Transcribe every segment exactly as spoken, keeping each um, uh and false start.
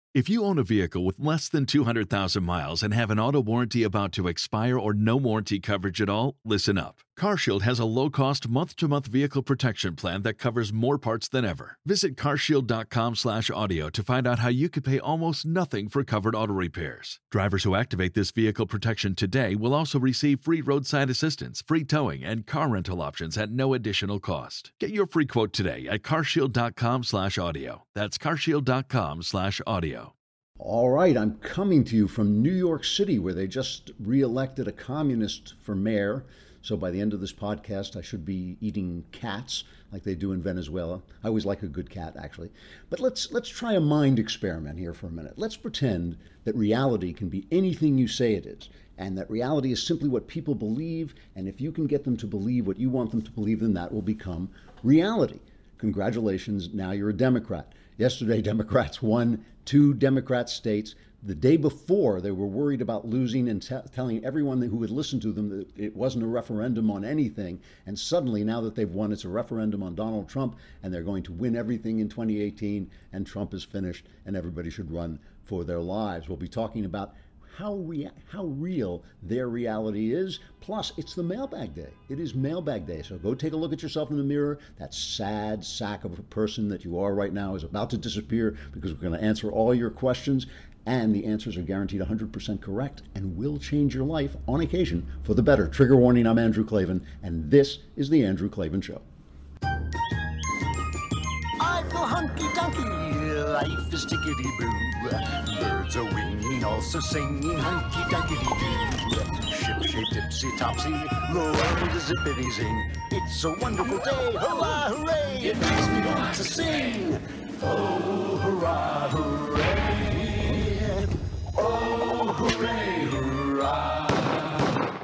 If you own a vehicle with less than two hundred thousand miles and have an auto warranty about to expire or no warranty coverage at all, listen up. CarShield has a low-cost month-to-month vehicle protection plan that covers more parts than ever. Visit carshield.com slash audio to find out how you could pay almost nothing for covered auto repairs. Drivers who activate this vehicle protection today will also receive free roadside assistance, free towing, and car rental options at no additional cost. Get your free quote today at carshield.com slash audio. That's carshield.com slash audio. All right, I'm coming to you from New York City, where they just re-elected a communist for mayor. So by the end of this podcast, I should be eating cats like they do in Venezuela. I always like a good cat, actually. But let's let's try a mind experiment here for a minute. Let's pretend that reality can be anything you say it is, and that reality is simply what people believe, and if you can get them to believe what you want them to believe, then that will become reality. Congratulations, now you're a Democrat. Yesterday, Democrats won two Democrat states. The day before, they were worried about losing and t- telling everyone who would listen to them that it wasn't a referendum on anything. And suddenly, now that they've won, it's a referendum on Donald Trump, and they're going to win everything in twenty eighteen, and Trump is finished, and everybody should run for their lives. We'll be talking about how rea- how real their reality is. Plus, it's the mailbag day. It is mailbag day. So go take a look at yourself in the mirror. That sad sack of a person that you are right now is about to disappear, because we're going to answer all your questions. And the answers are guaranteed one hundred percent correct and will change your life on occasion for the better. Trigger warning, I'm Andrew Klavan, and this is The Andrew Klavan Show. I feel hunky-dunky, life is tickety-boo. Birds are winging, also singing hunky-dunky-doo. Ship-shape, tipsy-topsy, the world is zippity-zing. It's a wonderful day, hurrah, hooray! It makes me want to sing. Oh, hurrah, hooray! Oh, hooray, hurrah!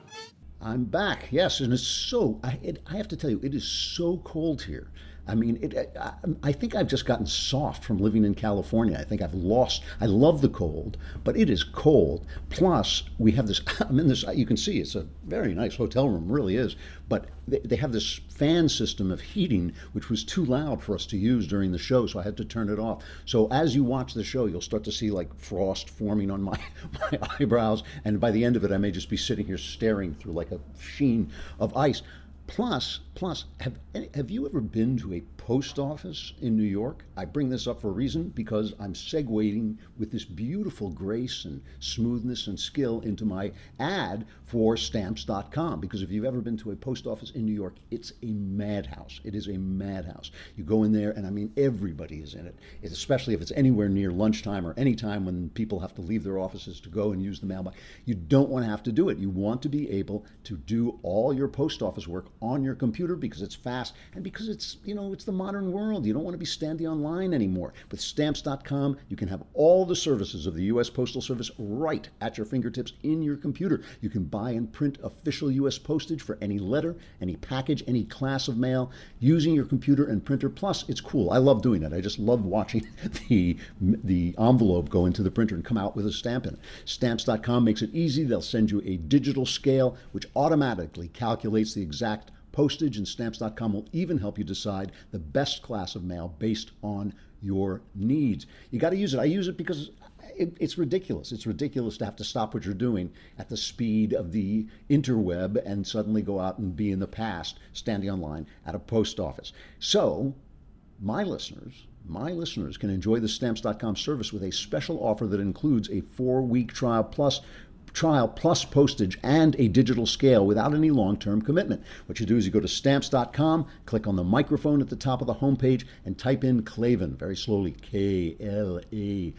I'm back, yes, and it's so, I, it, I have to tell you, it is so cold here. I mean, it, I, I think I've just gotten soft from living in California. I think I've lost, I love the cold, but it is cold. Plus, we have this, I'm in this, you can see it's a very nice hotel room, really is, but they, they have this fan system of heating, which was too loud for us to use during the show, so I had to turn it off. So as you watch the show, you'll start to see like frost forming on my, my eyebrows, and by the end of it, I may just be sitting here staring through like a sheen of ice. Plus, plus, have have you ever been to a post office in New York? I bring this up for a reason, because I'm segueing with this beautiful grace and smoothness and skill into my ad for stamps dot com. Because if you've ever been to a post office in New York, it's a madhouse. It is a madhouse. You go in there, and I mean, everybody is in it. It's, especially if it's anywhere near lunchtime or any time when people have to leave their offices to go and use the mailbox. You don't want to have to do it. You want to be able to do all your post office work on your computer, because it's fast and because it's, you know, it's the modern world. You don't want to be standing online anymore. With stamps dot com, you can have all the services of the U S Postal Service right at your fingertips in your computer. You can buy and print official U S postage for any letter, any package, any class of mail using your computer and printer. Plus, it's cool. I love doing it. I just love watching the the envelope go into the printer and come out with a stamp in it. stamps dot com makes it easy. They'll send you a digital scale which automatically calculates the exact postage, and stamps dot com will even help you decide the best class of mail based on your needs. You got to use it. I use it because it, it's ridiculous. It's ridiculous to have to stop what you're doing at the speed of the interweb and suddenly go out and be in the past standing online at a post office. So my listeners, my listeners can enjoy the stamps dot com service with a special offer that includes a four-week trial plus trial plus postage and a digital scale without any long-term commitment. What you do is you go to stamps dot com, click on the microphone at the top of the homepage, and type in Klavan, very slowly, K L A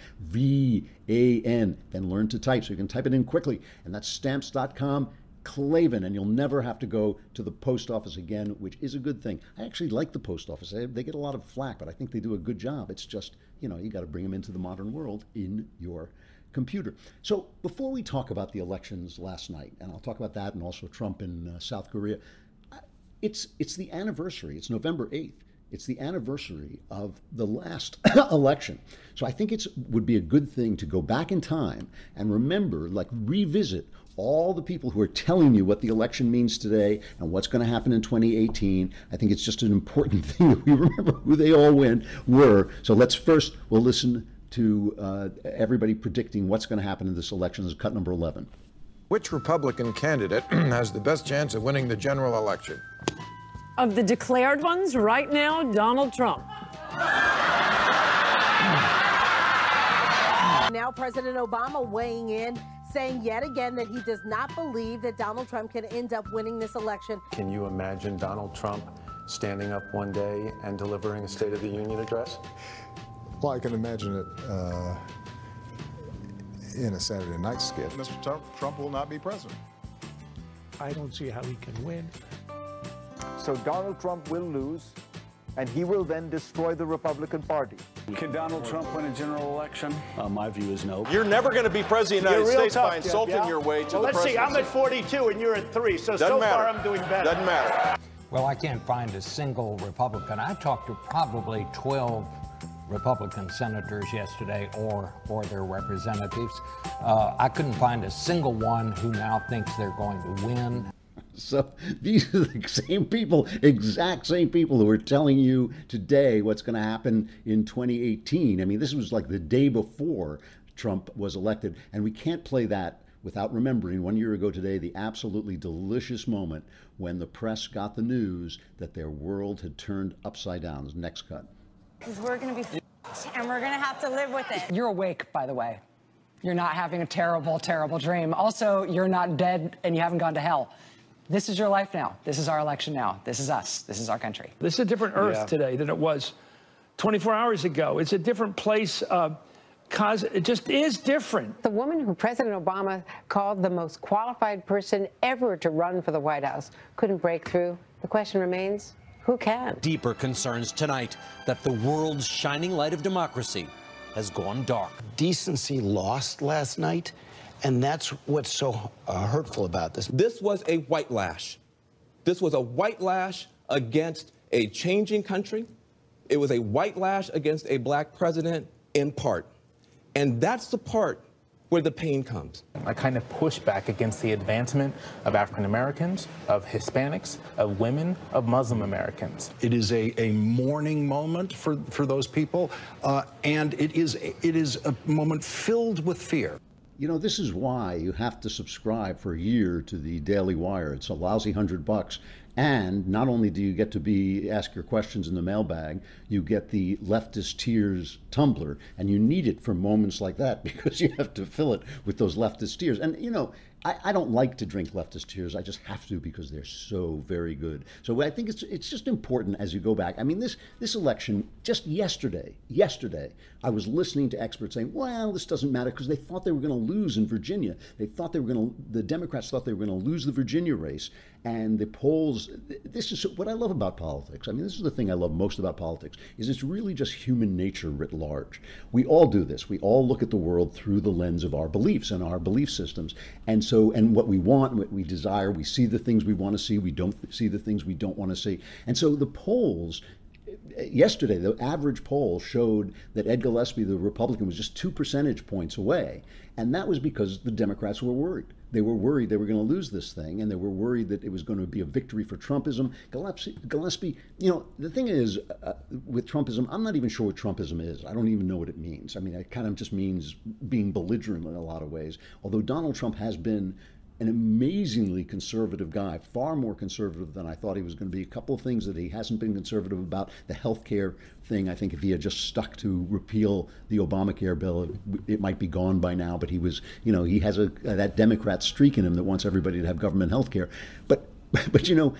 V A N, then learn to type so you can type it in quickly. And that's stamps dot com, Klavan, and you'll never have to go to the post office again, which is a good thing. I actually like the post office. They, they get a lot of flack, but I think they do a good job. It's just, you know, you got to bring them into the modern world in your computer. So before we talk about the elections last night, and I'll talk about that and also Trump in uh, South Korea, it's it's the anniversary. It's November eighth. It's the anniversary of the last election. So I think it would be a good thing to go back in time and remember, like revisit all the people who are telling you what the election means today and what's going to happen in twenty eighteen. I think it's just an important thing that we remember who they all win, were. So let's first, we'll listen to uh, everybody predicting what's going to happen in this election. This is cut number eleven. Which Republican candidate has the best chance of winning the general election? Of the declared ones right now, Donald Trump. Now President Obama weighing in, saying yet again that he does not believe that Donald Trump can end up winning this election. Can you imagine Donald Trump standing up one day and delivering a State of the Union address? Well, I can imagine it uh, in a Saturday night skit. Mister Trump, Trump will not be president. I don't see how he can win. So Donald Trump will lose, and he will then destroy the Republican Party. Can Donald Trump win a general election? Uh, my view is no. You're never going to be president of the United States tough, by insulting Jeff, yeah? your way to well, the let's presidency. see, I'm at forty-two and you're at three, so Doesn't so matter. far I'm doing better. Doesn't matter. Well, I can't find a single Republican. I talked to probably twelve Republican senators yesterday or or their representatives. Uh, I couldn't find a single one who now thinks they're going to win. So these are the same people, exact same people who are telling you today what's going to happen in twenty eighteen. I mean, this was like the day before Trump was elected, and we can't play that without remembering one year ago today the absolutely delicious moment when the press got the news that their world had turned upside down. This next cut. Because we're going to be f***ed, and we're going to have to live with it. You're awake, by the way. You're not having a terrible, terrible dream. Also, you're not dead and you haven't gone to hell. This is your life now. This is our election now. This is us. This is our country. This is a different Earth Yeah. today than it was twenty-four hours ago. It's a different place. Uh, cause it just is different. The woman who President Obama called the most qualified person ever to run for the White House couldn't break through. The question remains, who can? Deeper concerns tonight that the world's shining light of democracy has gone dark. Decency lost last night, and that's what's so uh, hurtful about this. This was a white lash. This was a white lash against a changing country. It was a white lash against a black president in part. And that's the part where the pain comes. I kind of push back against the advancement of African Americans, of Hispanics, of women, of Muslim Americans. It is a, a mourning moment for, for those people, uh, and it is, it is a moment filled with fear. You know, this is why you have to subscribe for a year to the Daily Wire. It's a lousy hundred bucks. And not only do you get to be ask your questions in the mailbag, you get the Leftist Tears tumbler, and you need it for moments like that because you have to fill it with those leftist tears. And you know, I, I don't like to drink leftist tears. I just have to because they're so very good. So I think it's it's just important as you go back. I mean, this this election just yesterday, yesterday, I was listening to experts saying, well, this doesn't matter because they thought they were going to lose in Virginia. They thought they were going to, the Democrats thought they were going to lose the Virginia race. And the polls, this is what I love about politics. I mean, this is the thing I love most about politics, is it's really just human nature writ large. We all do this. We all look at the world through the lens of our beliefs and our belief systems. And so, and what we want, what we desire, we see the things we want to see, we don't see the things we don't want to see. And so the polls, yesterday, the average poll showed that Ed Gillespie, the Republican, was just two percentage points away. And that was because the Democrats were worried. They were worried they were going to lose this thing, and they were worried that it was going to be a victory for Trumpism. Gillespie, Gillespie you know, the thing is, uh, with Trumpism, I'm not even sure what Trumpism is. I don't even know what it means. I mean, it kind of just means being belligerent in a lot of ways. Although Donald Trump has been an amazingly conservative guy, far more conservative than I thought he was going to be. A couple of things that he hasn't been conservative about, the health care thing. I think if he had just stuck to repeal the Obamacare bill, it, it might be gone by now. But he was, you know, he has a that Democrat streak in him that wants everybody to have government health care. But, but you know,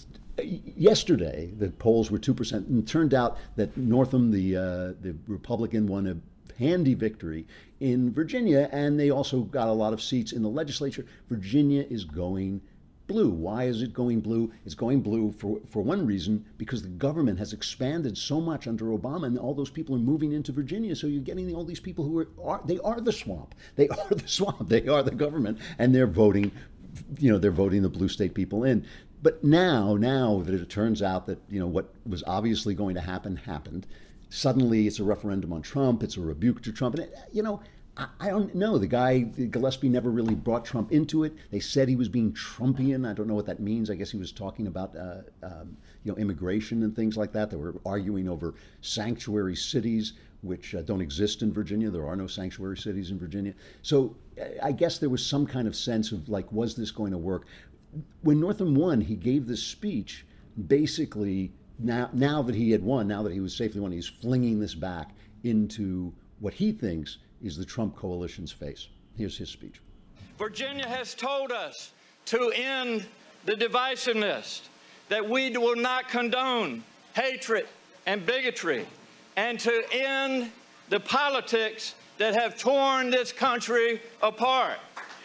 yesterday the polls were two percent, and it turned out that Northam, the uh, the Republican, won a handy victory in Virginia, and they also got a lot of seats in the legislature. Virginia is going blue. Why is it going blue? It's going blue for, for one reason, because the government has expanded so much under Obama, and all those people are moving into Virginia. So you're getting all these people who are, are they are the swamp. They are the swamp. They are the government, and they're voting, you know, they're voting the blue state people in. But now, now that it turns out that, you know, what was obviously going to happen happened, suddenly it's a referendum on Trump, it's a rebuke to Trump. And, you know, I, I don't know. The guy, Gillespie, never really brought Trump into it. They said he was being Trumpian. I don't know what that means. I guess he was talking about, uh, um, you know, immigration and things like that. They were arguing over sanctuary cities, which uh, don't exist in Virginia. There are no sanctuary cities in Virginia. So I guess there was some kind of sense of like, was this going to work? When Northam won, he gave this speech basically now, now that he had won, now that he was safely won, he's flinging this back into what he thinks is the Trump coalition's face. Here's his speech. Virginia has told us to end the divisiveness, that we will not condone hatred and bigotry, and to end the politics that have torn this country apart.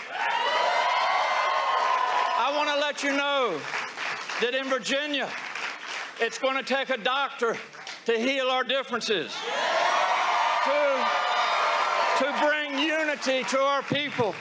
I want to let you know that in Virginia, it's going to take a doctor to heal our differences, to, to bring unity to our people.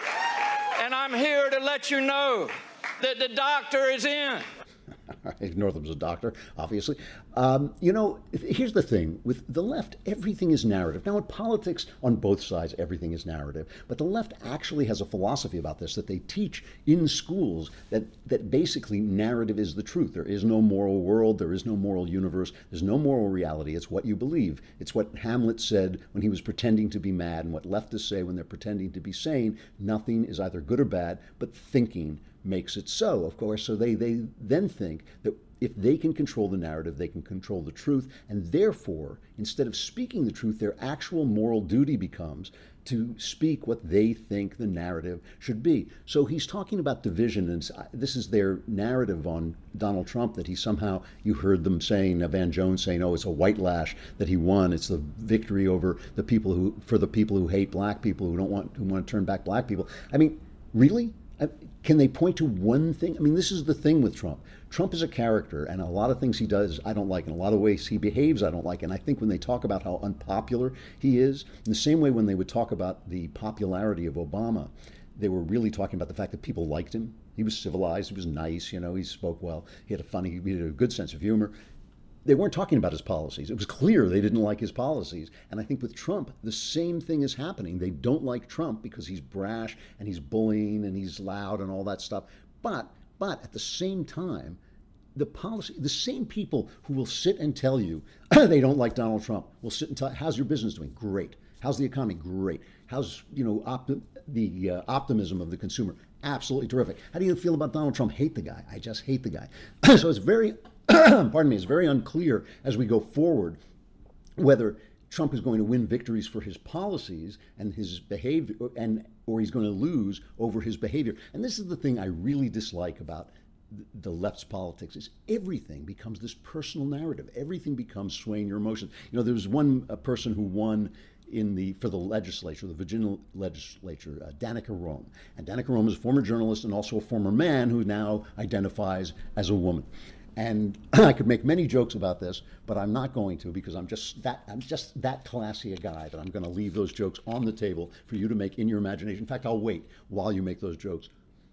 And I'm here to let you know that the doctor is in. Northam's a doctor, obviously. Um, you know, here's the thing. With the left, everything is narrative. Now, in politics, on both sides, everything is narrative. But the left actually has a philosophy about this that they teach in schools that, that basically narrative is the truth. There is no moral world. There is no moral universe. There's no moral reality. It's what you believe. It's what Hamlet said when he was pretending to be mad and what leftists say when they're pretending to be sane. Nothing is either good or bad, but thinking makes it so, of course. So they, they then think that if they can control the narrative, they can control the truth. And therefore, instead of speaking the truth, their actual moral duty becomes to speak what they think the narrative should be. So he's talking about division, and this is their narrative on Donald Trump, that he somehow, you heard them saying, uh, Van Jones saying, oh, it's a white lash that he won. It's the victory over the people who, for the people who hate black people, who don't want, who want to turn back black people. I mean, really? Can they point to one thing? I mean, this is the thing with Trump. Trump is a character, and a lot of things he does I don't like, and a lot of ways he behaves I don't like. And I think when they talk about how unpopular he is, in the same way when they would talk about the popularity of Obama, they were really talking about the fact that people liked him. He was civilized, he was nice, you know, he spoke well, he had a funny, he had a good sense of humor. They weren't talking about his policies. It was clear they didn't like his policies. And I think with Trump, the same thing is happening. They don't like Trump because he's brash and he's bullying and he's loud and all that stuff. But, but at the same time, the policy, the same people who will sit and tell you they don't like Donald Trump will sit and tell, how's your business doing? Great. How's the economy? Great. How's, you know, opti- the uh, optimism of the consumer? Absolutely terrific. How do you feel about Donald Trump? Hate the guy. I just hate the guy. So it's very... pardon me, it's very unclear as we go forward whether Trump is going to win victories for his policies and his behavior, and or he's going to lose over his behavior. And this is the thing I really dislike about the left's politics, is everything becomes this personal narrative. Everything becomes swaying your emotions. You know, there was one a person who won in the for the legislature, the Virginia legislature, uh, Danica Roem. And Danica Roem is a former journalist and also a former man who now identifies as a woman. And I could make many jokes about this, but I'm not going to, because I'm just that I'm just that classy a guy that I'm going to leave those jokes on the table for you to make in your imagination. In fact, I'll wait while you make those jokes.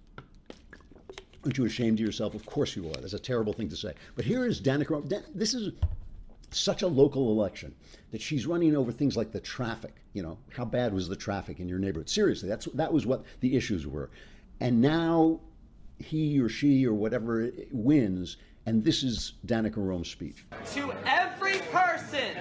Aren't you ashamed of yourself? Of course you are. That's a terrible thing to say. But here is Danica Roem. Dan- this is such a local election that she's running over things like the traffic. You know, how bad was the traffic in your neighborhood? Seriously, that's that was what the issues were. And now he or she or whatever wins. And this is Danica Roem's speech. To every person,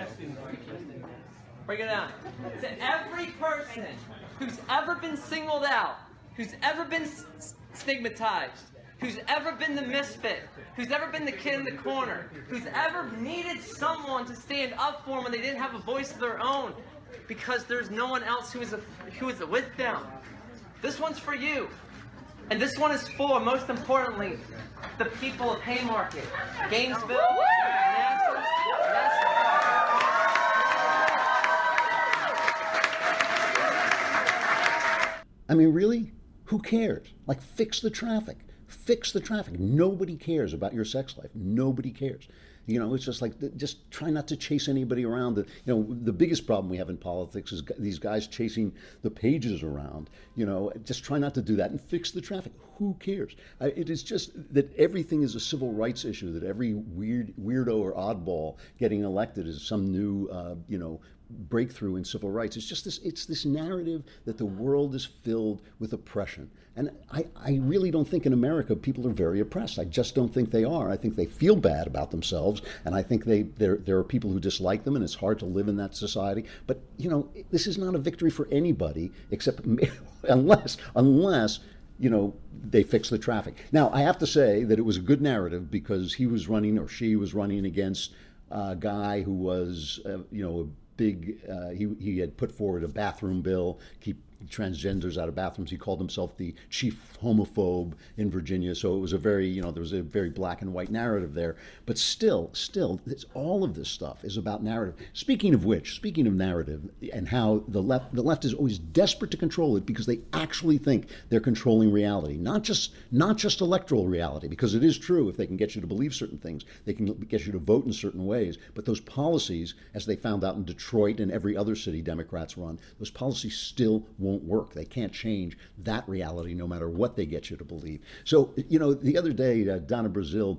bring it down, to every person who's ever been singled out, who's ever been stigmatized, who's ever been the misfit, who's ever been the kid in the corner, who's ever needed someone to stand up for them when they didn't have a voice of their own because there's no one else who is, a, who is with them. This one's for you. And this one is for, most importantly, the people of Haymarket, Gainesville, Manassas, I mean, really? Who cares? Like, fix the traffic. Fix the traffic. Nobody cares about your sex life. Nobody cares. You know, it's just like, just try not to chase anybody around. The, you know, the biggest problem we have in politics is these guys chasing the pages around. You know, just try not to do that and fix the traffic. Who cares? It is just that everything is a civil rights issue, that every weird weirdo or oddball getting elected is some new, uh, you know, breakthrough in civil rights. It's just this, it's this narrative that the world is filled with oppression. And I, I really don't think in America people are very oppressed. I just don't think they are. I think they feel bad about themselves, and I think they there there are people who dislike them, and it's hard to live in that society. But, you know, this is not a victory for anybody except unless, unless, you know, they fix the traffic. Now, I have to say that it was a good narrative because he was running, or she was running against a guy who was, uh, you know, a big, uh, he, he had put forward a bathroom bill, keep transgenders out of bathrooms. He called himself the chief homophobe in Virginia. So it was a very, you know, there was a very black and white narrative there. But still, still, it's, all of this stuff is about narrative. Speaking of which, speaking of narrative and how the left, the left is always desperate to control it because they actually think they're controlling reality, not just, not just electoral reality, because it is true if they can get you to believe certain things, they can get you to vote in certain ways. But those policies, as they found out in Detroit and every other city Democrats run, those policies still won't work. They can't change that reality no matter what they get you to believe. So, you know, the other day, uh, Donna Brazile,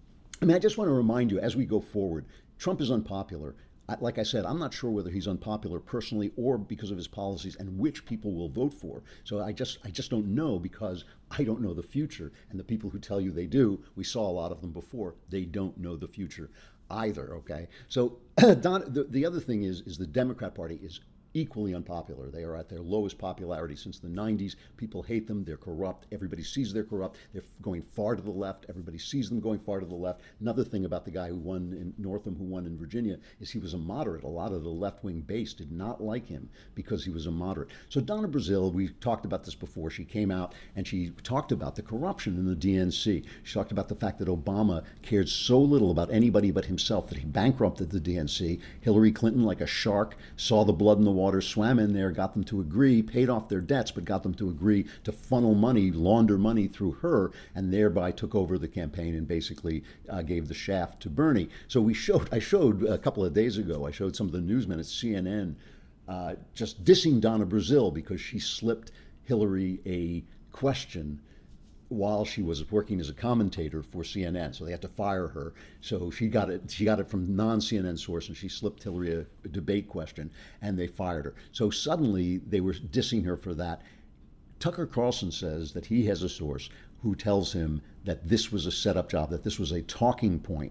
I mean, I just want to remind you, as we go forward, Trump is unpopular. I, like I said, I'm not sure whether he's unpopular personally or because of his policies and which people will vote for. So I just, I just don't know because I don't know the future. And the people who tell you they do, we saw a lot of them before, they don't know the future either, okay? So Don, the, the other thing is, is the Democrat Party is equally unpopular. They are at their lowest popularity since the nineties. People hate them. They're corrupt. Everybody sees they're corrupt. They're going far to the left. Everybody sees them going far to the left. Another thing about the guy who won in Northam, who won in Virginia, is he was a moderate. A lot of the left-wing base did not like him because he was a moderate. So Donna Brazile, we talked about this before. She came out and she talked about the corruption in the D N C. She talked about the fact that Obama cared so little about anybody but himself that he bankrupted the D N C. Hillary Clinton, like a shark, saw the blood in the water, swam in there, got them to agree, paid off their debts, but got them to agree to funnel money, launder money through her, and thereby took over the campaign and basically uh, gave the shaft to Bernie. So we showed, I showed a couple of days ago, I showed some of the newsmen at C N N uh, just dissing Donna Brazile because she slipped Hillary a question while she was working as a commentator for C N N, so they had to fire her. So she got it. She got it from non-C N N source, and she slipped Hillary a, a debate question, and they fired her. So suddenly they were dissing her for that. Tucker Carlson says that he has a source who tells him that this was a setup job, that this was a talking point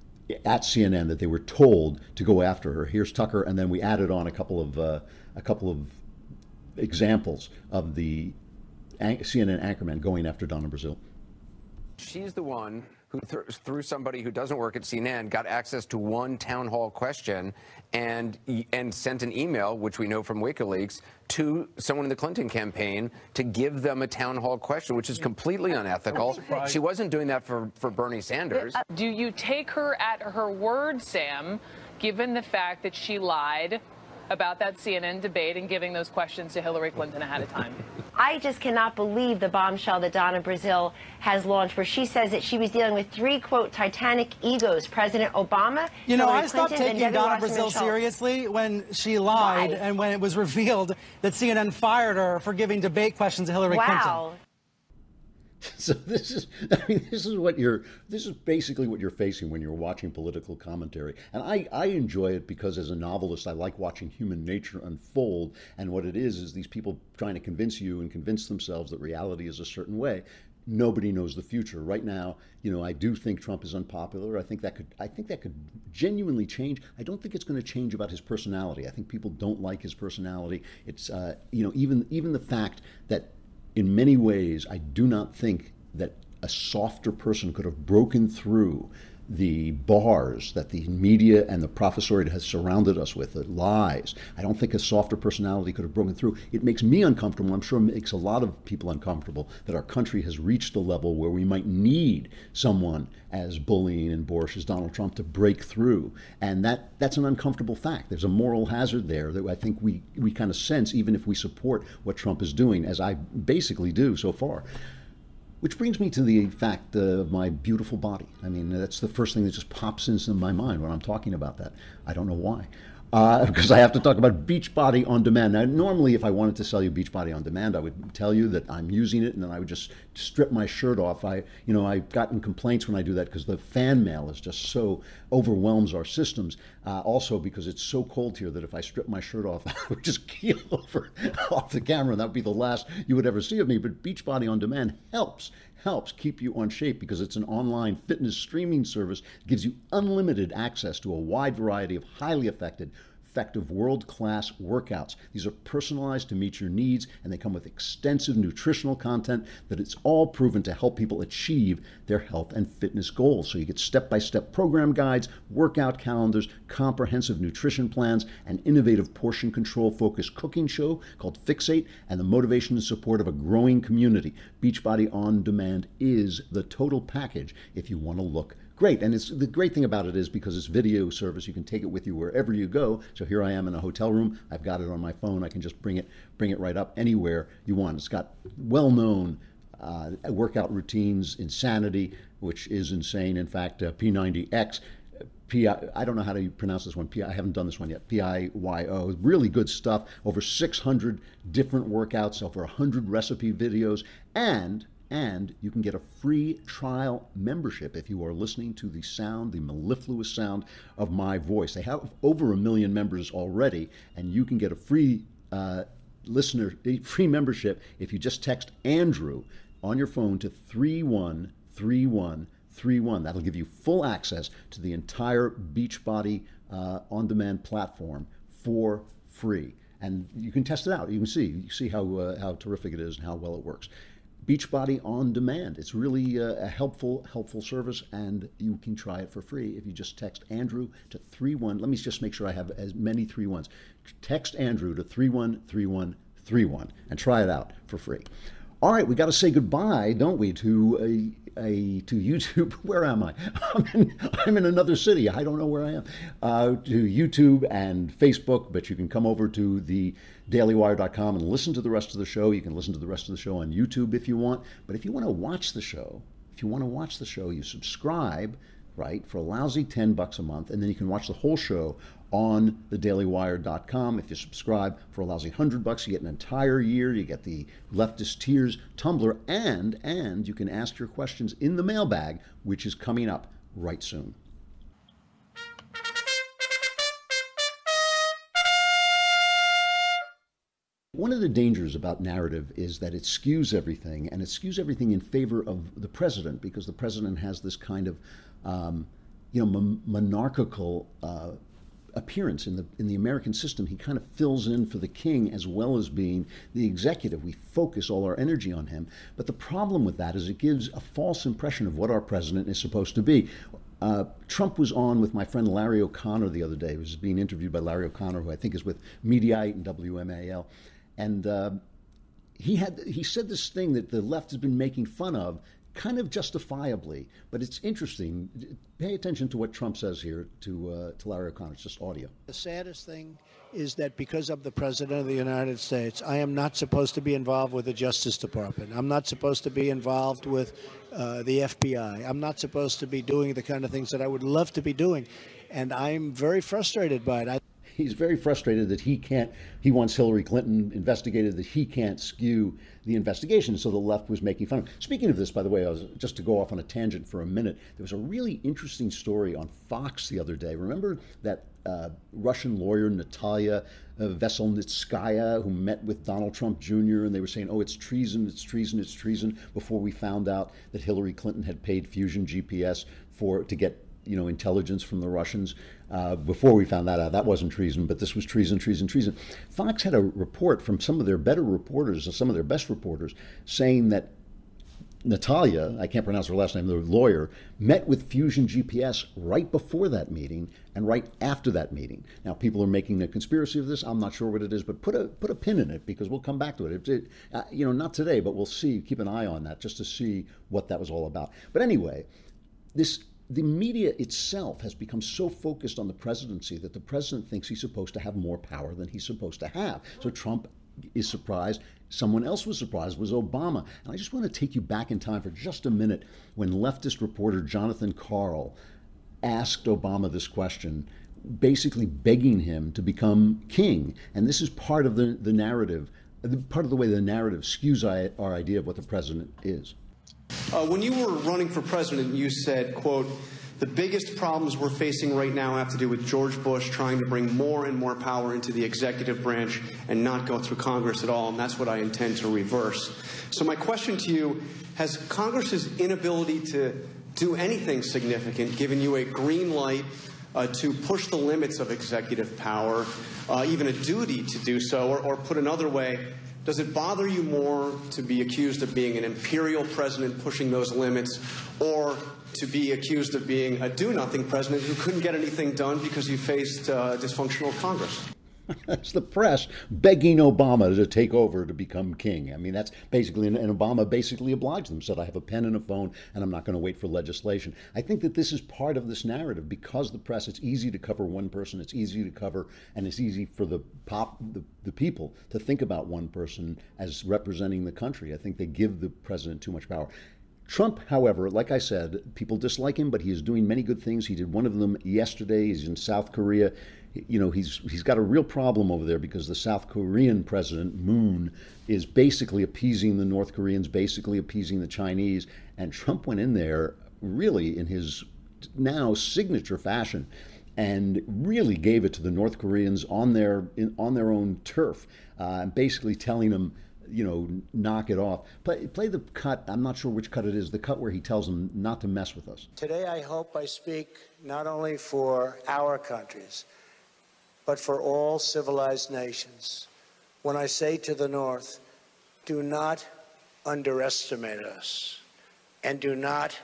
at C N N, that they were told to go after her. Here's Tucker, and then we added on a couple of uh, a couple of examples of the C N N anchorman going after Donna Brazile. She's the one who, th through somebody who doesn't work at C N N, got access to one town hall question and and sent an email, which we know from WikiLeaks, to someone in the Clinton campaign to give them a town hall question, which is completely unethical. She wasn't doing that for, for Bernie Sanders. Do you take her at her word, Sam, given the fact that she lied about that C N N debate and giving those questions to Hillary Clinton ahead of time? I just cannot believe the bombshell that Donna Brazile has launched, where she says that she was dealing with three, quote, titanic egos, President Obama, You know, Hillary I stopped Clinton, and taking Debbie Donna Wasserman Brazile Schultz. seriously when she lied Why? and when it was revealed that C N N fired her for giving debate questions to Hillary Clinton. Wow. So this is, I mean, this is what you're, this is basically what you're facing when you're watching political commentary. And I, I enjoy it because as a novelist, I like watching human nature unfold. And what it is, is these people trying to convince you and convince themselves that reality is a certain way. Nobody knows the future. Right now, you know, I do think Trump is unpopular. I think that could, I think that could genuinely change. I don't think it's going to change about his personality. I think people don't like his personality. It's, uh, you know, even, even the fact that in many ways, I do not think that a softer person could have broken through the bars that the media and the professoriate has surrounded us with, the lies. I don't think a softer personality could have broken through. It makes me uncomfortable. I'm sure it makes a lot of people uncomfortable that our country has reached a level where we might need someone as bullying and boorish as Donald Trump to break through. And that that's an uncomfortable fact. There's a moral hazard there that I think we, we kind of sense, even if we support what Trump is doing, as I basically do so far. Which brings me to the fact of my beautiful body. I mean, that's the first thing that just pops into my mind when I'm talking about that. I don't know why. Uh, because I have to talk about Beachbody On Demand. Now, normally, if I wanted to sell you Beachbody On Demand, I would tell you that I'm using it, and then I would just strip my shirt off. I, you know, I've gotten complaints when I do that because the fan mail is just so overwhelms our systems. Uh, also, because it's so cold here that if I strip my shirt off, I would just keel over off the camera, and that would be the last you would ever see of me. But Beachbody On Demand helps. helps keep you on shape because it's an online fitness streaming service that gives you unlimited access to a wide variety of highly effective, effective world-class workouts. These are personalized to meet your needs, and they come with extensive nutritional content that it's all proven to help people achieve their health and fitness goals. So you get step-by-step program guides, workout calendars, comprehensive nutrition plans, an innovative portion control focused cooking show called Fixate, and the motivation and support of a growing community. Beachbody On Demand is the total package if you want to look great. And it's the great thing about it is because it's video service, you can take it with you wherever you go. So here I am in a hotel room. I've got it on my phone. I can just bring it bring it right up anywhere you want. It's got well-known uh, workout routines, Insanity, which is insane. In fact, uh, P ninety X, P I, I don't know how to pronounce this one. P, I haven't done this one yet. P I Y O. Really good stuff. Over six hundred different workouts, over one hundred recipe videos, and And you can get a free trial membership if you are listening to the sound, the mellifluous sound of my voice. They have over a million members already, and you can get a free uh, listener, a free membership if you just text Andrew on your phone to three one three one three one. That'll give you full access to the entire Beachbody uh, on-demand platform for free. And you can test it out. You can see, you see how, uh, how terrific it is and how well it works. Beachbody On Demand. It's really a helpful, helpful service, and you can try it for free if you just text Andrew to three one. Let me just make sure I have as many three ones. Text Andrew to three one three one three one and try it out for free. All right, we got to say goodbye, don't we, to a, a to YouTube. Where am I? I'm in, I'm in another city. I don't know where I am. Uh, to YouTube and Facebook, but you can come over to the daily wire dot com and listen to the rest of the show. You can listen to the rest of the show on YouTube if you want. But if you want to watch the show, if you want to watch the show, you subscribe, right, for a lousy ten bucks a month, and then you can watch the whole show on the daily wire dot com. If you subscribe for a lousy one hundred bucks, you get an entire year. You get the Leftist Tears Tumblr, and and you can ask your questions in the mailbag, which is coming up right soon. One of the dangers about narrative is that it skews everything, and it skews everything in favor of the president, because the president has this kind of, um, you know, mon- monarchical uh, appearance in the in the American system. He kind of fills in for the king as well as being the executive. We focus all our energy on him. But the problem with that is it gives a false impression of what our president is supposed to be. Uh, Trump was on with my friend Larry O'Connor the other day. He was being interviewed by Larry O'Connor, who I think is with Mediaite and W M A L. And uh, he had he said this thing that the left has been making fun of, kind of justifiably, but it's interesting. Pay attention to what Trump says here to uh, to Larry O'Connor. It's just audio. The saddest thing is that because I'm the President of the United States, I am not supposed to be involved with the Justice Department. I'm not supposed to be involved with uh, the F B I. I'm not supposed to be doing the kind of things that I would love to be doing. And I'm very frustrated by it. I He's very frustrated that he can't, he wants Hillary Clinton investigated, that he can't skew the investigation. So the left was making fun of him. Speaking of this, by the way, I was just to go off on a tangent for a minute. There was a really interesting story on Fox the other day. Remember that uh, Russian lawyer, Natalia uh, Veselnitskaya, who met with Donald Trump Junior And they were saying, oh, it's treason, it's treason, it's treason, before we found out that Hillary Clinton had paid Fusion G P S for to get you know, intelligence from the Russians. Uh, before we found that out, that wasn't treason, but this was treason, treason, treason. Fox had a report from some of their better reporters, some of their best reporters, saying that Natalia, I can't pronounce her last name, the lawyer, met with Fusion G P S right before that meeting and right after that meeting. Now, people are making a conspiracy of this. I'm not sure what it is, but put a put a pin in it, because we'll come back to it. It, it uh, you know, not today, but we'll see. Keep an eye on that just to see what that was all about. But anyway, this. The media itself has become so focused on the presidency that the president thinks he's supposed to have more power than he's supposed to have. So Trump is surprised. Someone else was surprised, was Obama. And I just want to take you back in time for just a minute when leftist reporter Jonathan Karl asked Obama this question. basically begging him to become king. And this is part of the, the narrative, part of the way the narrative skews our idea of what the president is. Uh, when you were running for president, you said, quote, "The biggest problems we're facing right now have to do with George Bush trying to bring more and more power into the executive branch and not go through Congress at all, and that's what I intend to reverse." So my question to you, has Congress's inability to do anything significant given you a green light uh, to push the limits of executive power, uh, even a duty to do so, or, or put another way, does it bother you more to be accused of being an imperial president pushing those limits, or to be accused of being a do-nothing president who couldn't get anything done because you faced uh, dysfunctional Congress? That's the press begging Obama to take over to become king. I mean, that's basically, and Obama basically obliged them, said, I have a pen and a phone, and I'm not going to wait for legislation. I think that this is part of this narrative because the press, it's easy to cover one person, it's easy to cover, and it's easy for the pop, the, the people to think about one person as representing the country. I think they give the president too much power. Trump, however, like I said, people dislike him, but he is doing many good things. He did one of them yesterday. He's in South Korea. You know, he's he's got a real problem over there because the South Korean president, Moon, is basically appeasing the North Koreans, basically appeasing the Chinese. And Trump went in there really in his now signature fashion and really gave it to the North Koreans on their in, on their own turf, uh, basically telling them, you know, knock it off. Play, play the cut. I'm not sure which cut it is, the cut where he tells them not to mess with us. Today, I hope I speak not only for our countries, but for all civilized nations when I say to the North, do not underestimate us and do not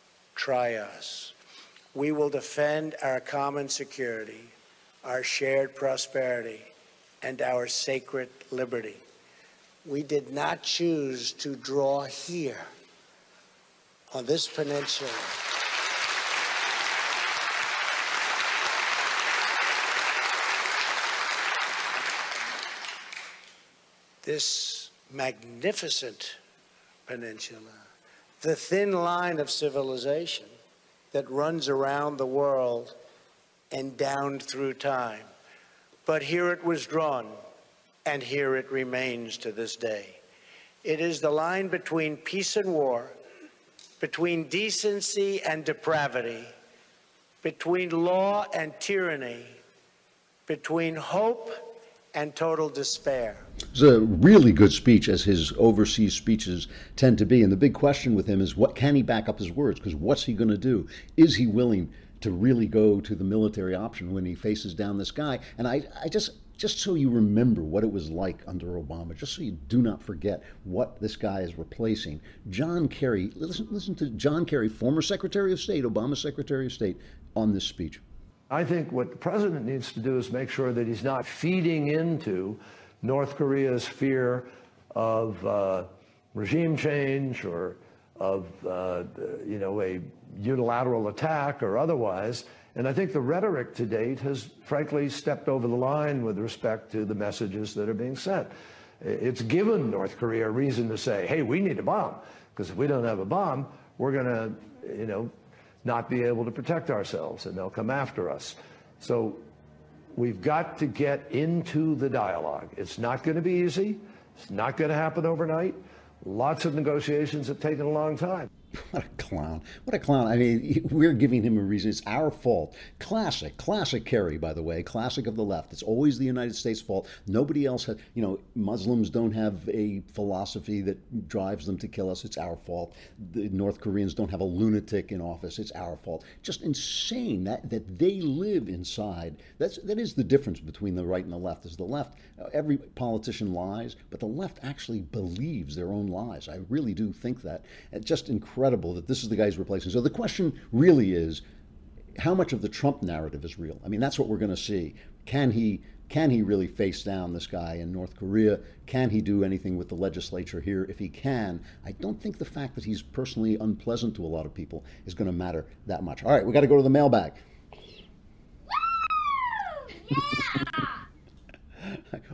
try us. We will defend our common security, our shared prosperity, and our sacred liberty. We did not choose to draw here on this peninsula. This magnificent peninsula, the thin line of civilization that runs around the world and down through time. But here it was drawn, and here it remains to this day. It is the line between peace and war, between decency and depravity, between law and tyranny, between hope and total despair. It's a really good speech, as his overseas speeches tend to be. And the big question with him is, what can he back up his words? Because what's he going to do? Is he willing to really go to the military option when he faces down this guy? And I, I just, just so you remember what it was like under Obama, just so you do not forget what this guy is replacing. John Kerry, listen, listen to John Kerry, former Secretary of State, Obama Secretary of State, on this speech. I think what the president needs to do is make sure that he's not feeding into North Korea's fear of uh, regime change or of, uh, you know, a unilateral attack or otherwise. And I think the rhetoric to date has, frankly, stepped over the line with respect to the messages that are being sent. It's given North Korea a reason to say, hey, we need a bomb, because if we don't have a bomb, we're going to, you know, not be able to protect ourselves, and they'll come after us. So we've got to get into the dialogue. It's not going to be easy. It's not going to happen overnight. Lots of negotiations have taken a long time. What a clown. What a clown. I mean, we're giving him a reason. It's our fault. Classic, classic Kerry, by the way, classic of the left. It's always the United States' fault. Nobody else has, you know, Muslims don't have a philosophy that drives them to kill us. It's our fault. The North Koreans don't have a lunatic in office. It's our fault. Just insane that, that they live inside. That's, that is the difference between the right and the left, is the left, every politician lies, but the left actually believes their own lies. I really do think that. It's just incredible. Incredible that this is the guy he's replacing. So the question really is, how much of the Trump narrative is real? I mean, that's what we're going to see. Can he can he really face down this guy in North Korea? Can he do anything with the legislature here? If he can, I don't think the fact that he's personally unpleasant to a lot of people is going to matter that much. All right, we got to go to the mailbag. Yeah!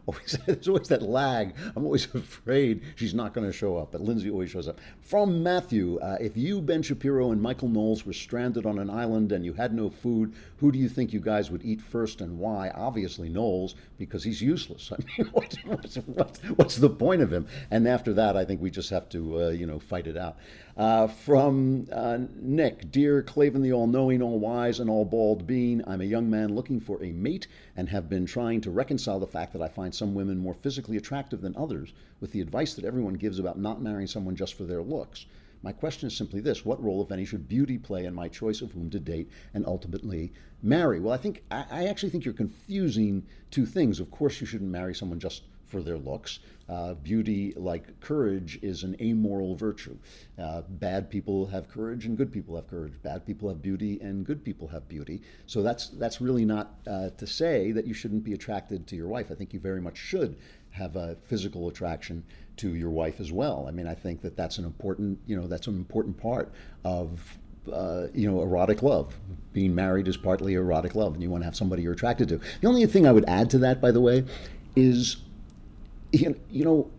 always, there's always that lag. I'm always afraid she's not going to show up, but Lindsay always shows up. From Matthew, uh, if you, Ben Shapiro, and Michael Knowles were stranded on an island and you had no food, who do you think you guys would eat first and why? Obviously Knowles, because he's useless. I mean, what's, what's, what's, what's the point of him? And after that, I think we just have to, uh, you know, fight it out. Uh, from uh, Nick, dear Klavan the all-knowing, all-wise, and all-bald being, I'm a young man looking for a mate and have been trying to reconcile the fact that I find some women more physically attractive than others with the advice that everyone gives about not marrying someone just for their looks. My question is simply this: what role, if any, should beauty play in my choice of whom to date and ultimately marry? Well, I think I, I actually think you're confusing two things. Of course, you shouldn't marry someone just for their looks. Uh, beauty, like courage, is an amoral virtue. Uh, bad people have courage and good people have courage. Bad people have beauty and good people have beauty. So that's that's really not uh, to say that you shouldn't be attracted to your wife. I think you very much should have a physical attraction to your wife as well. I mean, I think that that's an important, you know, that's an important part of Uh, you know, erotic love. Being married is partly erotic love, and you want to have somebody you're attracted to. The only thing I would add to that, by the way, is, you know,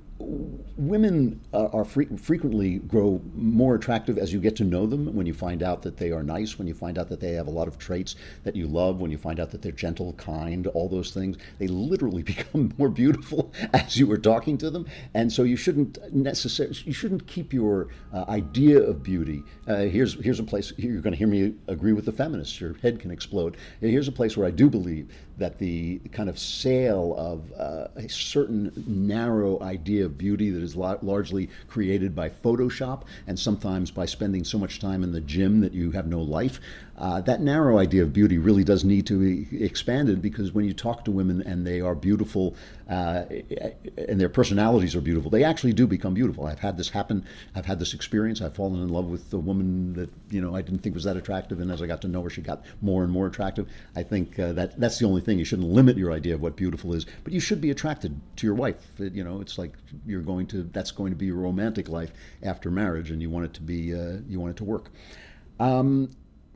women uh, are fre- frequently grow more attractive as you get to know them, when you find out that they are nice, when you find out that they have a lot of traits that you love, when you find out that they're gentle, kind, all those things. They literally become more beautiful as you were talking to them. And so you shouldn't necessarily, you shouldn't keep your uh, idea of beauty. Uh, here's, here's a place, here you're going to hear me agree with the feminists. Your head can explode. Here's a place where I do believe that the kind of sale of uh, a certain narrow idea of beauty that is la- largely created by Photoshop and sometimes by spending so much time in the gym that you have no life, uh, that narrow idea of beauty really does need to be expanded, because when you talk to women and they are beautiful uh, and their personalities are beautiful, they actually do become beautiful. I've had this happen. I've had this experience. I've fallen in love with a woman that, you know, I didn't think was that attractive, and as I got to know her, she got more and more attractive. I think uh, that that's the only thing. You shouldn't limit your idea of what beautiful is, but you should be attracted to your wife. You know, it's like you're going to, that's going to be your romantic life after marriage, and you want it to be, uh, you want it to work. Um,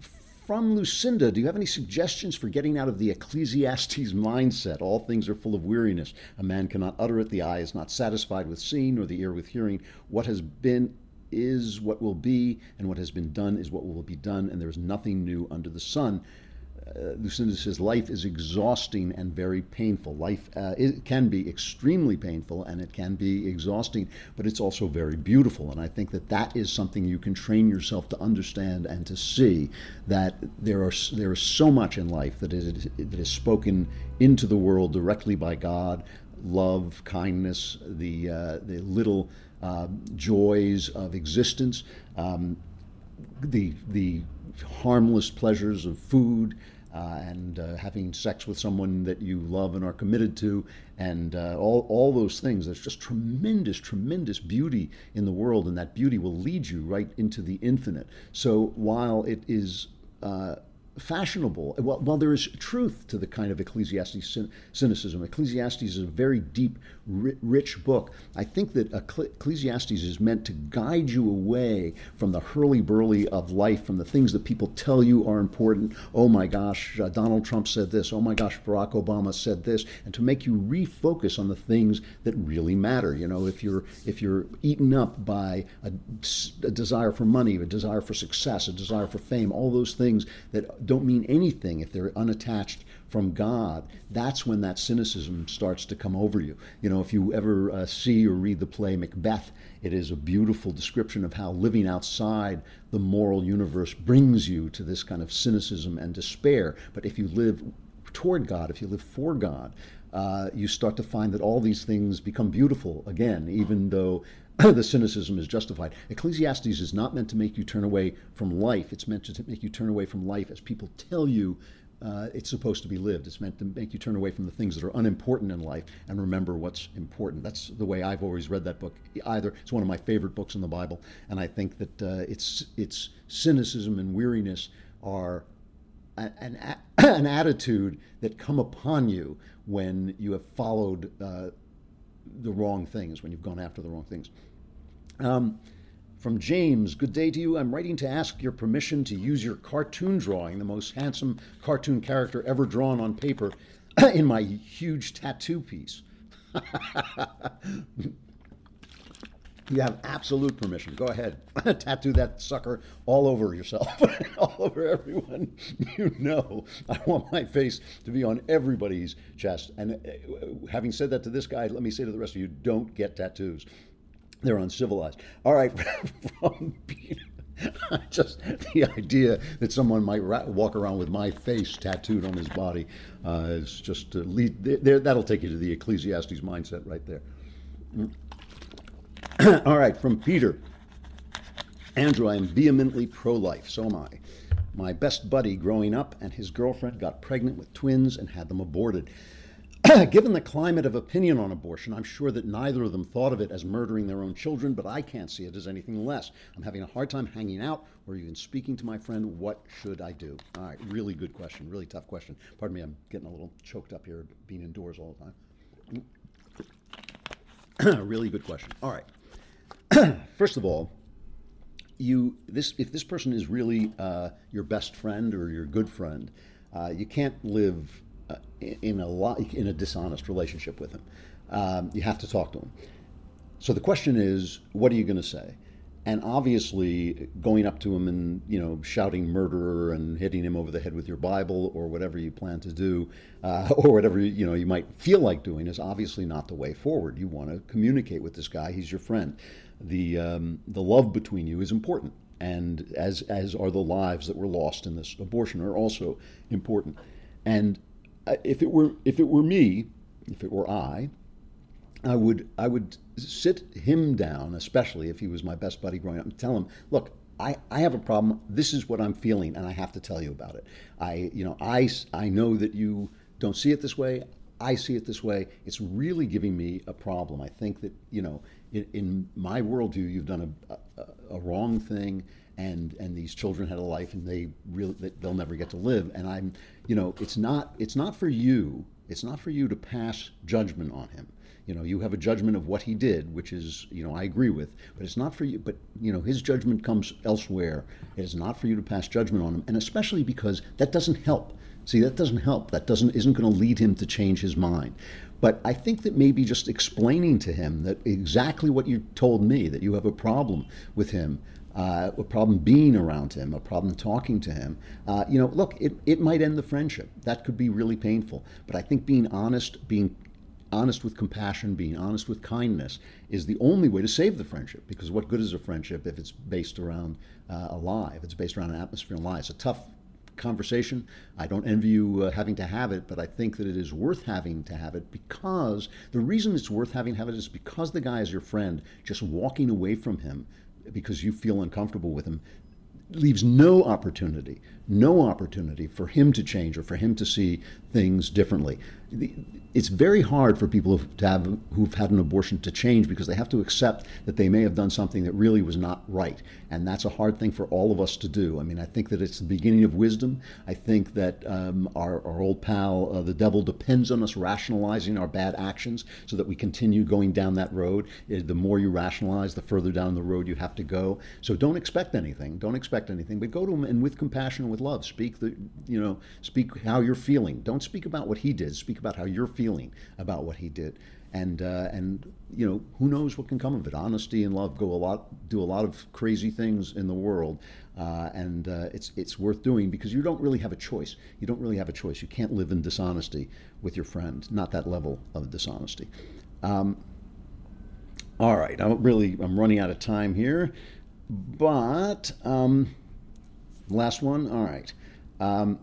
From Lucinda, do you have any suggestions for getting out of the Ecclesiastes mindset? All things are full of weariness. A man cannot utter it. The eye is not satisfied with seeing, nor the ear with hearing. What has been is what will be, and what has been done is what will be done, and there is nothing new under the sun. Uh, Lucinda says life is exhausting and very painful. Life uh, it can be extremely painful, and it can be exhausting, but it's also very beautiful. And I think that that is something you can train yourself to understand and to see, that there are there is so much in life that is that is spoken into the world directly by God. Love, kindness, the uh, the little uh, joys of existence, um, the the harmless pleasures of food. Uh, and uh, having sex with someone that you love and are committed to, and uh, all, all those things. There's just tremendous, tremendous beauty in the world, and that beauty will lead you right into the infinite. So while it is uh, fashionable, well, while there is truth to the kind of Ecclesiastes cynicism, Ecclesiastes is a very deep, rich book. I think that Ecclesiastes is meant to guide you away from the hurly-burly of life, from the things that people tell you are important. Oh my gosh, uh, Donald Trump said this. Oh my gosh, Barack Obama said this, and to make you refocus on the things that really matter. You know, if you're if you're eaten up by a, a desire for money, a desire for success, a desire for fame, all those things that don't mean anything if they're unattached from God, that's when that cynicism starts to come over you. You know, if you ever uh, see or read the play Macbeth, it is a beautiful description of how living outside the moral universe brings you to this kind of cynicism and despair. But if you live toward God, if you live for God, uh, you start to find that all these things become beautiful again, even though the cynicism is justified. Ecclesiastes is not meant to make you turn away from life. It's meant to make you turn away from life as people tell you uh, it's supposed to be lived. It's meant to make you turn away from the things that are unimportant in life and remember what's important. That's the way I've always read that book. Either it's one of my favorite books in the Bible, and I think that uh, it's it's cynicism and weariness are an, an attitude that come upon you when you have followed uh, the wrong things, when you've gone after the wrong things. Um, from James, good day to you. I'm writing to ask your permission to use your cartoon drawing, the most handsome cartoon character ever drawn on paper, in my huge tattoo piece. You have absolute permission. Go ahead. Tattoo that sucker all over yourself, all over everyone. You know, I want my face to be on everybody's chest. And uh, having said that to this guy, let me say to the rest of you, don't get tattoos. They're uncivilized. All right, from Peter. Just the idea that someone might ra- walk around with my face tattooed on his body uh, is just, uh, lead, there, that'll take you to the Ecclesiastes mindset right there. Mm. All right, from Peter. Andrew, I am vehemently pro-life, so am I. My best buddy growing up and his girlfriend got pregnant with twins and had them aborted. Given the climate of opinion on abortion, I'm sure that neither of them thought of it as murdering their own children, but I can't see it as anything less. I'm having a hard time hanging out or even speaking to my friend. What should I do? All right, really good question, really tough question. Pardon me, I'm getting a little choked up here being indoors all the time. Really good question. All right. First of all, you this if this person is really uh, your best friend or your good friend, uh, you can't live uh, in a lot in a dishonest relationship with him. Um, you have to talk to him. So the question is, what are you going to say? And obviously, going up to him and you know shouting murderer and hitting him over the head with your Bible or whatever you plan to do, uh, or whatever you know you might feel like doing, is obviously not the way forward. You want to communicate with this guy; he's your friend. The um, the love between you is important, and as as are the lives that were lost in this abortion are also important. And if it were if it were me, if it were I, I would I would sit him down, especially if he was my best buddy growing up, and tell him, look, I, I have a problem. This is what I'm feeling, and I have to tell you about it. I you know I I know that you don't see it this way. I see it this way. It's really giving me a problem. I think that you know in, in my worldview, you've done a, a, a wrong thing, and and these children had a life, and they really they'll never get to live. And I'm you know it's not it's not for you. It's not for you to pass judgment on him. You know, you have a judgment of what he did, which is, you know, I agree with, but it's not for you. But, you know, his judgment comes elsewhere. It is not for you to pass judgment on him. And especially because that doesn't help. See, that doesn't help. That doesn't isn't going to lead him to change his mind. But I think that maybe just explaining to him that exactly what you told me, that you have a problem with him, uh, a problem being around him, a problem talking to him, uh, you know, look, it, it might end the friendship. That could be really painful. But I think being honest, being honest with compassion, being honest with kindness is the only way to save the friendship, because what good is a friendship if it's based around uh, a lie, if it's based around an atmosphere and lie? It's a tough conversation. I don't envy you uh, having to have it, but I think that it is worth having to have it, because the reason it's worth having to have it is because the guy is your friend. Just walking away from him because you feel uncomfortable with him leaves no opportunity, no opportunity for him to change or for him to see things differently. It's very hard for people to have, who've had an abortion to change, because they have to accept that they may have done something that really was not right. And that's a hard thing for all of us to do. I mean, I think that it's the beginning of wisdom. I think that um, our, our old pal, uh, the devil, depends on us rationalizing our bad actions so that we continue going down that road. The more you rationalize, the further down the road you have to go. So don't expect anything. Don't expect anything, but go to him and with compassion and with love, speak the, you know, speak how you're feeling. Don't speak about what he did. Speak about how you're feeling about what he did. And uh, and you know, who knows what can come of it? Honesty and love go a lot, do a lot of crazy things in the world, uh, and uh, it's it's worth doing, because you don't really have a choice. You don't really have a choice. You can't live in dishonesty with your friend. Not that level of dishonesty. Um, all right, I'm really I'm running out of time here, but um, last one. All right. Um,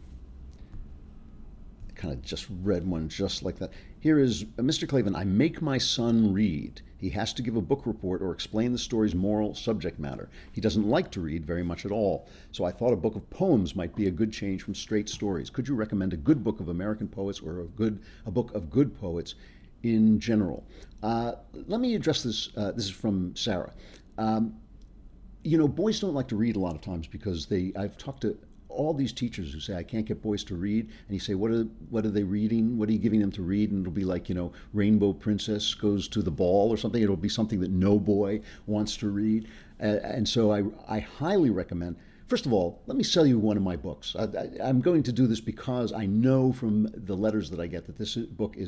kind of just read one just like that. Here is uh, Mister Klavan. I make my son read. He has to give a book report or explain the story's moral subject matter. He doesn't like to read very much at all, so I thought a book of poems might be a good change from straight stories. Could you recommend a good book of American poets, or a good a book of good poets in general? Uh, let me address this. Uh, this is from Sarah. Um, you know, boys don't like to read a lot of times because they. I've talked to all these teachers who say, I can't get boys to read, and you say, what are what are they reading? What are you giving them to read? And it'll be like, you know, Rainbow Princess goes to the ball or something. It'll be something that no boy wants to read. Uh, and so I, I highly recommend, first of all, let me sell you one of my books. I, I, I'm going to do this because I know from the letters that I get that this book is ex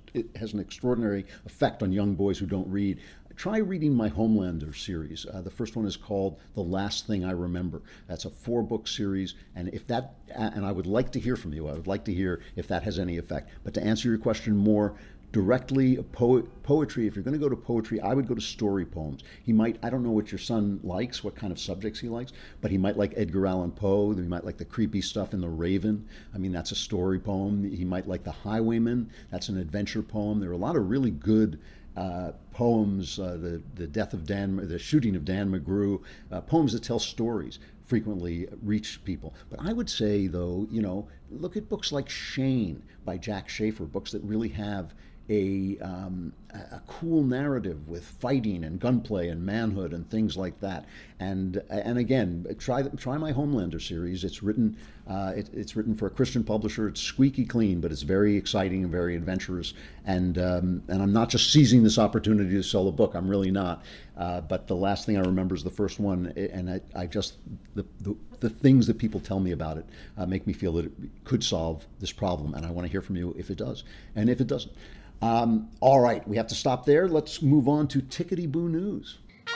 it has an extraordinary effect on young boys who don't read. Try reading my Homelander series. Uh, the first one is called The Last Thing I Remember. That's a four-book series, and if that, and I would like to hear from you. I would like to hear if that has any effect. But to answer your question more directly, po poetry, if you're going to go to poetry, I would go to story poems. He might, I don't know what your son likes, what kind of subjects he likes, but he might like Edgar Allan Poe. He might like the creepy stuff in The Raven. I mean, that's a story poem. He might like The Highwayman. That's an adventure poem. There are a lot of really good Uh, poems, uh, the the death of Dan, the shooting of Dan McGrew, uh, poems that tell stories frequently reach people. But I would say, though, you know, look at books like Shane by Jack Schaefer, books that really have a, um, a cool narrative with fighting and gunplay and manhood and things like that. And and again, try try my Homelander series. It's written uh, it, it's written for a Christian publisher. It's squeaky clean, but it's very exciting and very adventurous. And um, and I'm not just seizing this opportunity to sell a book. I'm really not. Uh, but the last thing I remember is the first one, and I, I just the, the the things that people tell me about it uh, make me feel that it could solve this problem. And I want to hear from you if it does, and if it doesn't. Um, all right, we have to stop there. Let's move on to Tickety-Boo News.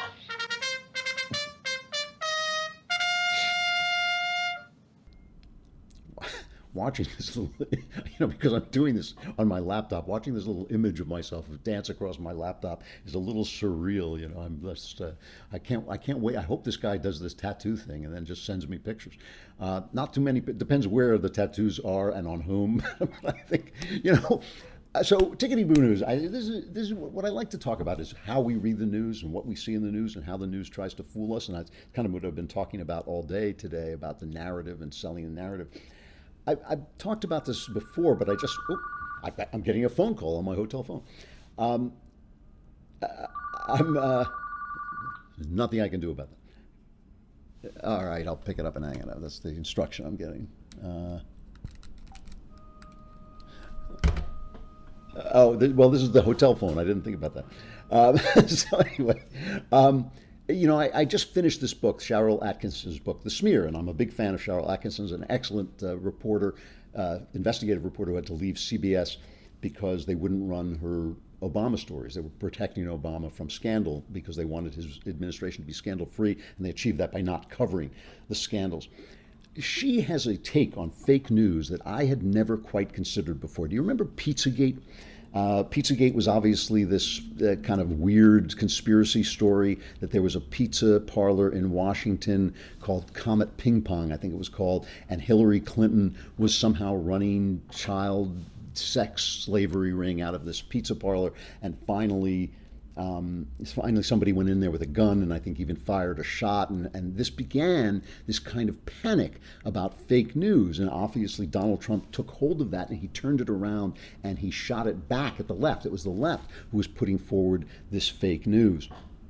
Watching this little, you know, because I'm doing this on my laptop, watching this little image of myself dance across my laptop is a little surreal. You know, I'm just, uh, I can't, I can't wait. I hope this guy does this tattoo thing and then just sends me pictures. Uh, not too many. It depends where the tattoos are and on whom. But I think, you know. So, Tickety-Boo News, I, this, is, this is what I like to talk about is how we read the news and what we see in the news and how the news tries to fool us. And that's kind of what I've been talking about all day today, about the narrative and selling the narrative. I, I've talked about this before, but I just, oh, I, I'm getting a phone call on my hotel phone. Um, I'm, uh, there's nothing I can do about that. All right, I'll pick it up and hang it up. That's the instruction I'm getting. Uh, Oh, th well, this is the hotel phone. I didn't think about that. Um, so anyway, um, you know, I, I just finished this book, Sharyl Attkisson's book, The Smear, and I'm a big fan of Sharyl Attkisson, an excellent uh, reporter, uh, investigative reporter who had to leave C B S because they wouldn't run her Obama stories. They were protecting Obama from scandal because they wanted his administration to be scandal-free, and they achieved that by not covering the scandals. She has a take on fake news that I had never quite considered before. Do you remember Pizzagate? Uh, Pizzagate was obviously this uh, kind of weird conspiracy story that there was a pizza parlor in Washington called Comet Ping Pong, I think it was called, and Hillary Clinton was somehow running child sex slavery ring out of this pizza parlor, and finally Um, finally somebody went in there with a gun and I think even fired a shot, and, and this began this kind of panic about fake news, and obviously Donald Trump took hold of that and he turned it around and he shot it back at the left. It was the left who was putting forward this fake news.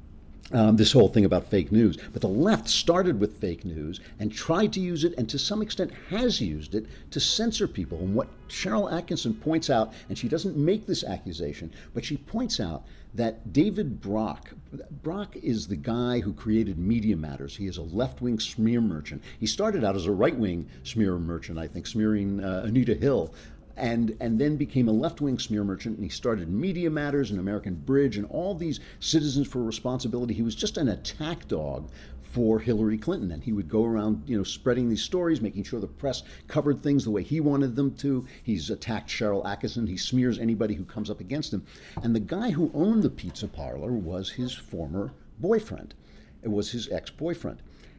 Um, this whole thing about fake news. But the left started with fake news and tried to use it, and to some extent has used it, to censor people. And what Sharyl Attkisson points out, and she doesn't make this accusation, but she points out that David Brock, Brock is the guy who created Media Matters. He is a left-wing smear merchant. He started out as a right-wing smear merchant, I think, smearing uh, Anita Hill, and and then became a left-wing smear merchant, and he started Media Matters and American Bridge and all these Citizens for Responsibility. He was just an attack dog for Hillary Clinton, and he would go around, you know, spreading these stories, making sure the press covered things the way he wanted them to. He's attacked Sharyl Attkisson. He smears anybody who comes up against him. And the guy who owned the pizza parlor was his former boyfriend. It was his ex-boyfriend.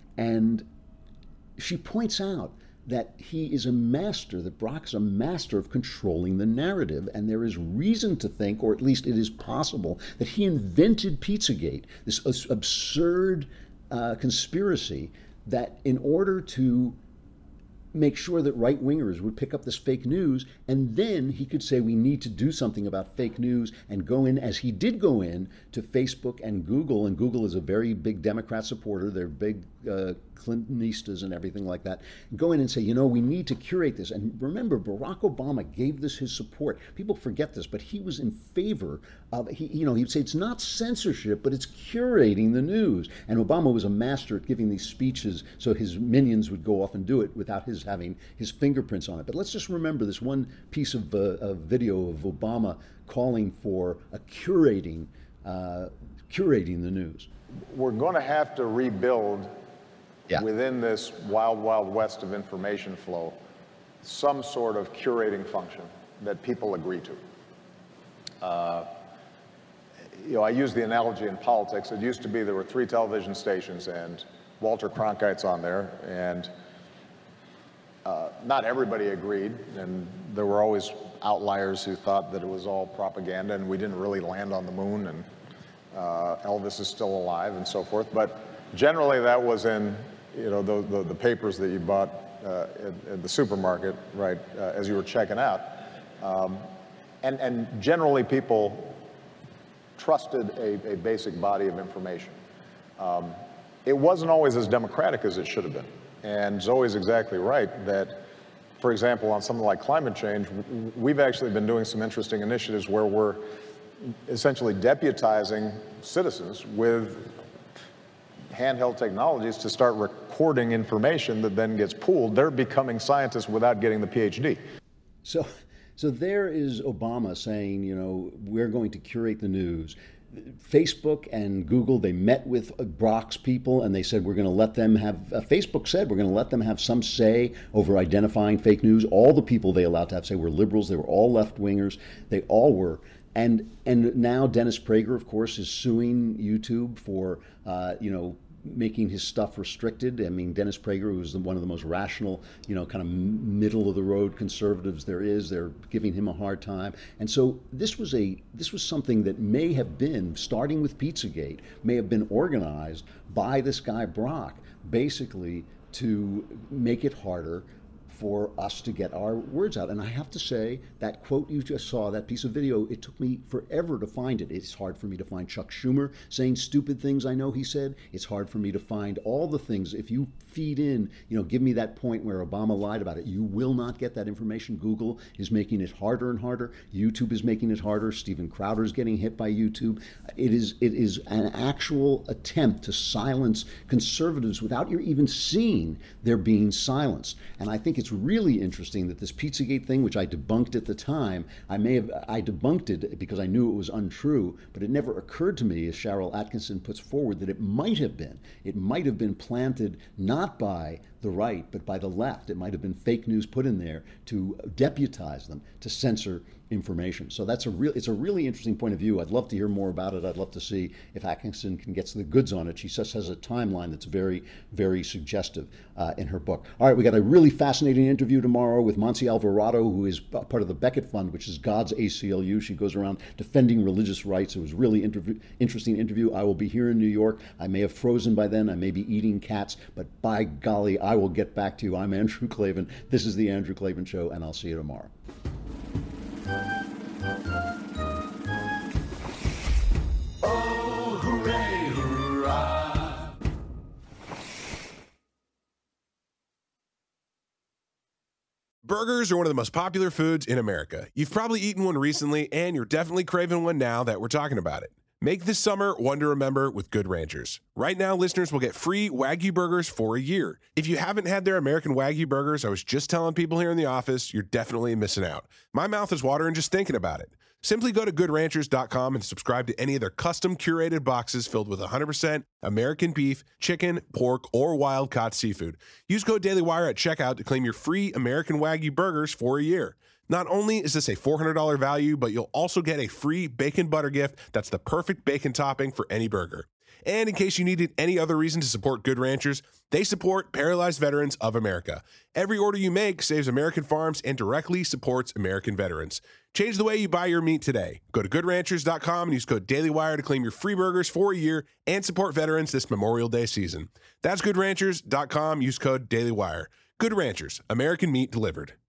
And she points out that he is a master, that Brock is a master of controlling the narrative, and there is reason to think, or at least it is possible, that he invented Pizzagate, this absurd uh, conspiracy that in order to make sure that right-wingers would pick up this fake news, and then he could say we need to do something about fake news, and go in, as he did go in, to Facebook and Google, and Google is a very big Democrat supporter, they're big uh, Clintonistas and everything like that, go in and say, you know, we need to curate this. And remember, Barack Obama gave this his support. People forget this, but he was in favor of, he, you know, he would say it's not censorship, but it's curating the news. And Obama was a master at giving these speeches so his minions would go off and do it without his having his fingerprints on it. But let's just remember this one piece of, uh, of video of Obama calling for a curating, uh, curating the news. We're going to have to rebuild yeah. within this wild, wild west of information flow some sort of curating function that people agree to. Uh, you know, I use the analogy in politics. It used to be there were three television stations and Walter Cronkite's on there, and uh, not everybody agreed, and there were always outliers who thought that it was all propaganda and we didn't really land on the moon and uh, Elvis is still alive and so forth. But generally that was in, you know, the, the, the papers that you bought uh, at, at the supermarket, right, uh, as you were checking out. Um, and, and generally people trusted a, a basic body of information. Um, it wasn't always as democratic as it should have been. And Zoe's exactly right that, for example, on something like climate change, we've actually been doing some interesting initiatives where we're essentially deputizing citizens with handheld technologies to start recording information that then gets pooled. They're becoming scientists without getting the PhD. So, so there is Obama saying, you know, we're going to curate the news. Facebook and Google, they met with Brock's people and they said we're going to let them have, uh, Facebook said we're going to let them have some say over identifying fake news. All the people they allowed to have say were liberals. They were all left-wingers. They all were. And and now Dennis Prager, of course, is suing YouTube for, uh, you know, making his stuff restricted. I mean, Dennis Prager, who is one of the most rational, you know, kind of middle-of-the-road conservatives there is, they're giving him a hard time. And so this was a this was something that may have been, starting with Pizzagate, may have been organized by this guy Brock, basically to make it harder for us to get our words out. And I have to say, that quote you just saw, that piece of video, it took me forever to find it. It's hard for me to find Chuck Schumer saying stupid things I know he said. It's hard for me to find all the things. If you feed in, you know, give me that point where Obama lied about it, you will not get that information. Google is making it harder and harder. YouTube is making it harder. Steven Crowder is getting hit by YouTube. It is, it is an actual attempt to silence conservatives without you even seeing they're being silenced. And I think it's really interesting that this Pizzagate thing, which I debunked at the time, I may have, I debunked it because I knew it was untrue, but it never occurred to me, as Sharyl Attkisson puts forward, that it might have been. It might have been planted not by the right, but by the left. It might have been fake news put in there to deputize them, to censor information. So that's a real, it's a really interesting point of view. I'd love to hear more about it. I'd love to see if Atkinson can get the goods on it. She just has a timeline that's very, very suggestive uh, in her book. All right, we got a really fascinating interview tomorrow with Monse Alvarado, who is part of the Becket Fund, which is God's A C L U. She goes around defending religious rights. It was a really interview, interesting interview. I will be here in New York. I may have frozen by then. I may be eating cats, but by golly, I will get back to you. I'm Andrew Klavan. This is The Andrew Klavan Show, and I'll see you tomorrow. Oh, hooray, hurrah. Burgers are one of the most popular foods in America. You've probably eaten one recently, and you're definitely craving one now that we're talking about it. Make this summer one to remember with Good Ranchers. Right now, listeners will get free Wagyu burgers for a year. If you haven't had their American Wagyu burgers, I was just telling people here in the office, you're definitely missing out. My mouth is watering just thinking about it. Simply go to good ranchers dot com and subscribe to any of their custom curated boxes filled with one hundred percent American beef, chicken, pork, or wild-caught seafood. Use code DailyWire at checkout to claim your free American Wagyu burgers for a year. Not only is this a four hundred dollars value, but you'll also get a free bacon butter gift that's the perfect bacon topping for any burger. And in case you needed any other reason to support Good Ranchers, they support Paralyzed Veterans of America. Every order you make saves American farms and directly supports American veterans. Change the way you buy your meat today. Go to good ranchers dot com and use code DailyWire to claim your free burgers for a year and support veterans this Memorial Day season. That's good ranchers dot com. Use code DailyWire. Good Ranchers, American meat delivered.